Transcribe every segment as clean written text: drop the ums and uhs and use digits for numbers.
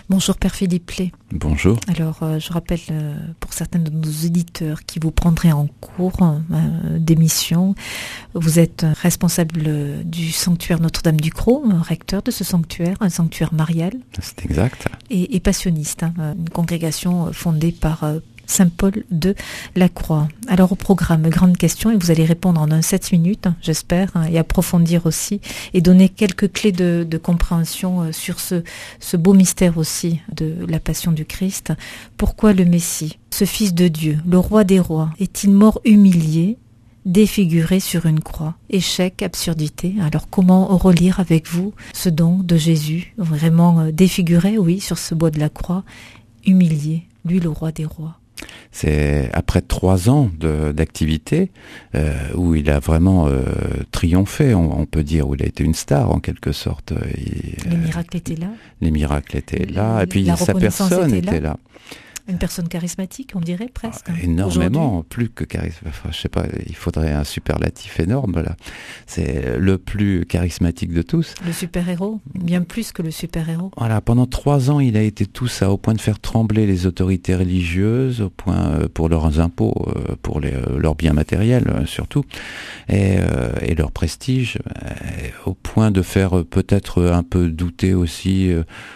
Bonjour Père Philippe Play. Bonjour. Alors, je rappelle pour certains de nos éditeurs qui vous prendraient en cours d'émission, vous êtes responsable du sanctuaire Notre-Dame du Crau, recteur de ce sanctuaire, un sanctuaire marial. C'est exact. Et passionniste, une congrégation fondée par Saint-Paul de la Croix. Alors au programme, grande question, et vous allez répondre en 7 minutes, j'espère, et approfondir aussi, et donner quelques clés de compréhension sur ce beau mystère aussi de la passion du Christ. Pourquoi le Messie, ce Fils de Dieu, le Roi des rois, est-il mort humilié, défiguré sur une croix? Échec, absurdité. Alors comment relire avec vous ce don de Jésus, vraiment défiguré, oui, sur ce bois de la croix, humilié, lui le Roi des rois? C'est après 3 ans d'activité où il a vraiment triomphé, on peut dire, où il a été une star en quelque sorte. Les miracles étaient là. Les miracles étaient là, et puis sa personne était là. Une personne charismatique, on dirait presque. Énormément, plus que charismatique. Enfin, je sais pas, il faudrait un superlatif énorme là. C'est le plus charismatique de tous. Le super-héros, bien plus que le super-héros. Voilà, pendant 3 ans, il a été tout ça, au point de faire trembler les autorités religieuses, au point pour leurs impôts, pour leurs biens matériels surtout, et leur prestige, au point de faire peut-être un peu douter aussi.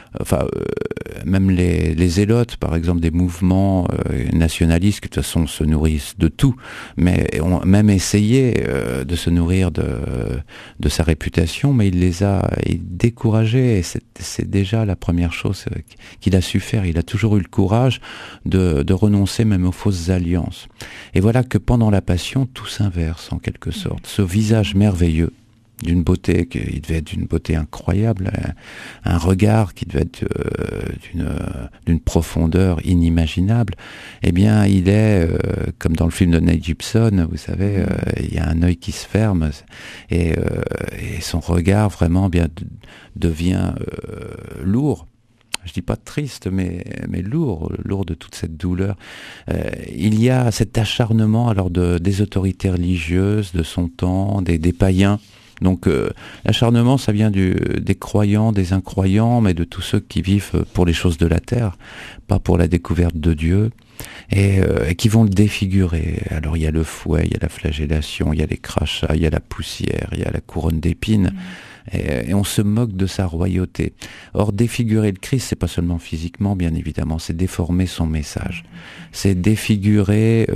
Même les zélotes, par exemple, des mouvements nationalistes qui de toute façon se nourrissent de tout, mais ont même essayé de se nourrir de sa réputation, mais il les a découragés, et c'est déjà la première chose qu'il a su faire. Il a toujours eu le courage de renoncer même aux fausses alliances. Et voilà que pendant la Passion, tout s'inverse en quelque sorte. Ce visage merveilleux, d'une beauté qui devait être d'une beauté incroyable, un regard qui devait être d'une profondeur inimaginable, eh bien il est comme dans le film de Mel Gibson, vous savez, il y a un œil qui se ferme, et son regard vraiment bien devient lourd. Je dis pas triste, mais lourd de toute cette douleur. Il y a cet acharnement alors des autorités religieuses de son temps, des païens. Donc l'acharnement, ça vient des croyants, des incroyants, mais de tous ceux qui vivent pour les choses de la terre, pas pour la découverte de Dieu, et qui vont le défigurer. Alors il y a le fouet, il y a la flagellation, il y a les crachats, il y a la poussière, il y a la couronne d'épines, et on se moque de sa royauté. Or, défigurer le Christ, c'est pas seulement physiquement, bien évidemment, c'est déformer son message, c'est défigurer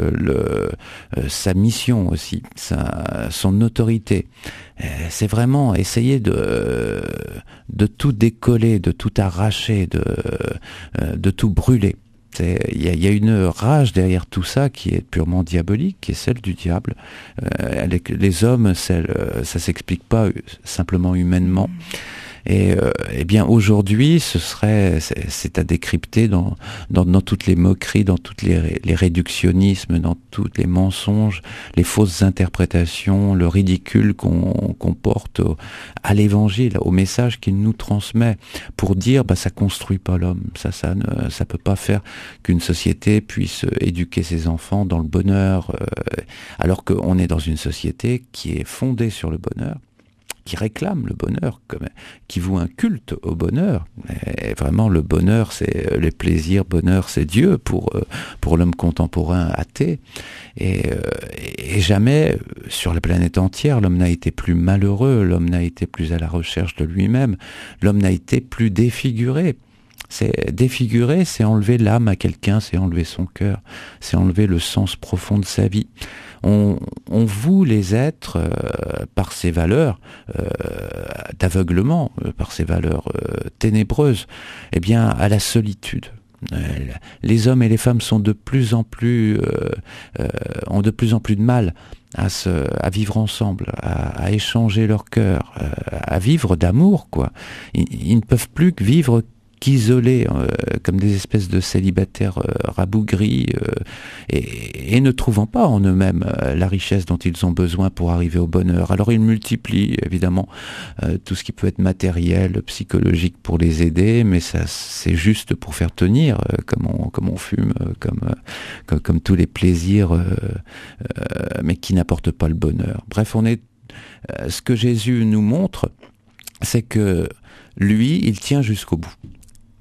sa mission aussi, son autorité. C'est vraiment essayer de tout décoller, de tout arracher, de tout brûler. Il y a une rage derrière tout ça qui est purement diabolique, qui est celle du diable. Les hommes, ça s'explique pas simplement humainement. Et bien aujourd'hui, c'est à décrypter dans toutes les moqueries, dans toutes les réductionnismes, dans tous les mensonges, les fausses interprétations, le ridicule qu'on porte à l'évangile, au message qu'il nous transmet, pour dire ça construit pas l'homme, ça peut pas faire qu'une société puisse éduquer ses enfants dans le bonheur, alors qu'on est dans une société qui est fondée sur le bonheur, qui réclame le bonheur, qui voue un culte au bonheur. Et vraiment, le bonheur, c'est les plaisirs, bonheur, c'est Dieu pour l'homme contemporain athée. Et jamais, sur la planète entière, l'homme n'a été plus malheureux, l'homme n'a été plus à la recherche de lui-même, l'homme n'a été plus défiguré. C'est défigurer, c'est enlever l'âme à quelqu'un, c'est enlever son cœur, c'est enlever le sens profond de sa vie. On voue les êtres par ces valeurs d'aveuglement, par ces valeurs ténébreuses, à la solitude. Les hommes et les femmes sont de plus en plus ont de plus en plus de mal à vivre ensemble, à échanger leur cœur, à vivre d'amour, quoi. Ils ne peuvent plus que vivre qu'isolés, comme des espèces de célibataires rabougris, et ne trouvant pas en eux-mêmes la richesse dont ils ont besoin pour arriver au bonheur. Alors ils multiplient évidemment tout ce qui peut être matériel, psychologique pour les aider, mais ça c'est juste pour faire tenir, comme on fume, comme tous les plaisirs, mais qui n'apportent pas le bonheur. Bref, ce que Jésus nous montre, c'est que lui, il tient jusqu'au bout.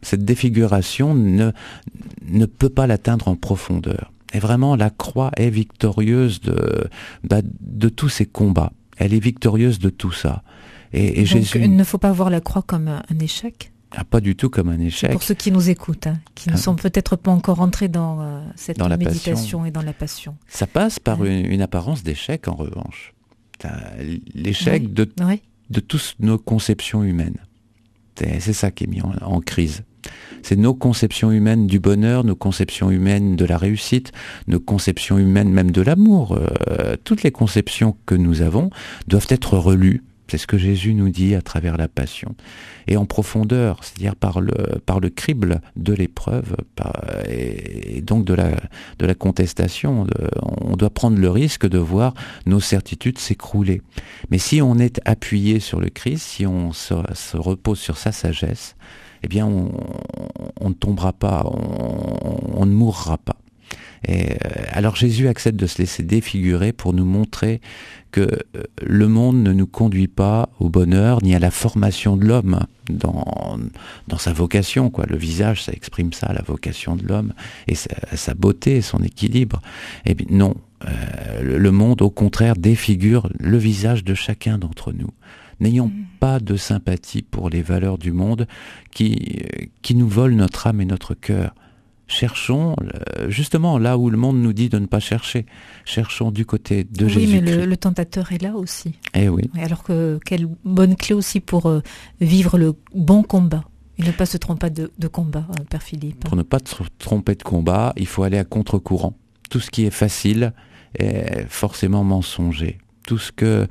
Cette défiguration ne peut pas l'atteindre en profondeur. Et vraiment, la croix est victorieuse de tous ces combats. Elle est victorieuse de tout ça. Et donc, Jésus... il ne faut pas voir la croix comme un échec. Pas du tout comme un échec. Pour ceux qui nous écoutent, qui ne sont peut-être pas encore entrés dans cette méditation et dans la passion. Ça passe par une apparence d'échec, en revanche. L'échec de toutes nos conceptions humaines. C'est ça qui est mis en crise. C'est nos conceptions humaines du bonheur, nos conceptions humaines de la réussite, nos conceptions humaines même de l'amour. Toutes les conceptions que nous avons doivent être relues. C'est ce que Jésus nous dit à travers la Passion. Et en profondeur, c'est-à-dire par le crible de l'épreuve, et donc de la contestation. On doit prendre le risque de voir nos certitudes s'écrouler. Mais si on est appuyé sur le Christ, si on se repose sur sa sagesse, eh bien on ne tombera pas, on ne mourra pas. Et alors Jésus accepte de se laisser défigurer pour nous montrer que le monde ne nous conduit pas au bonheur ni à la formation de l'homme dans sa vocation, quoi. Le visage, ça exprime ça, la vocation de l'homme et sa beauté, son équilibre. Et bien non, le monde au contraire défigure le visage de chacun d'entre nous. N'ayons pas de sympathie pour les valeurs du monde qui nous volent notre âme et notre cœur. Cherchons justement là où le monde nous dit de ne pas chercher. Cherchons du côté de Jésus-Christ. Oui, mais le tentateur est là aussi. Eh oui. Alors que quelle bonne clé aussi pour vivre le bon combat. Et ne pas se tromper de combat, Père Philippe. Pour ne pas se tromper de combat, il faut aller à contre-courant. Tout ce qui est facile est forcément mensonger. Tout ce que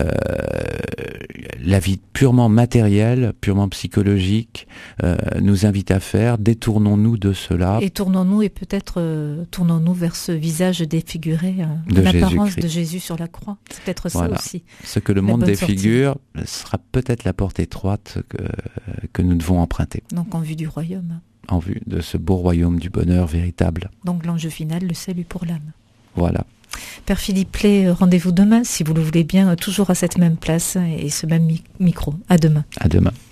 la vie purement matérielle, purement psychologique nous invite à faire, détournons-nous de cela. Et tournons-nous et peut-être tournons-nous vers ce visage défiguré, l'apparence de Jésus sur la croix. C'est peut-être ça aussi. Ce que le monde défigure sera peut-être la porte étroite que nous devons emprunter. Donc en vue du royaume. En vue de ce beau royaume du bonheur véritable. Donc l'enjeu final, le salut pour l'âme. Voilà. Père Philippe Play, rendez-vous demain, si vous le voulez bien, toujours à cette même place et ce même micro. À demain. À demain.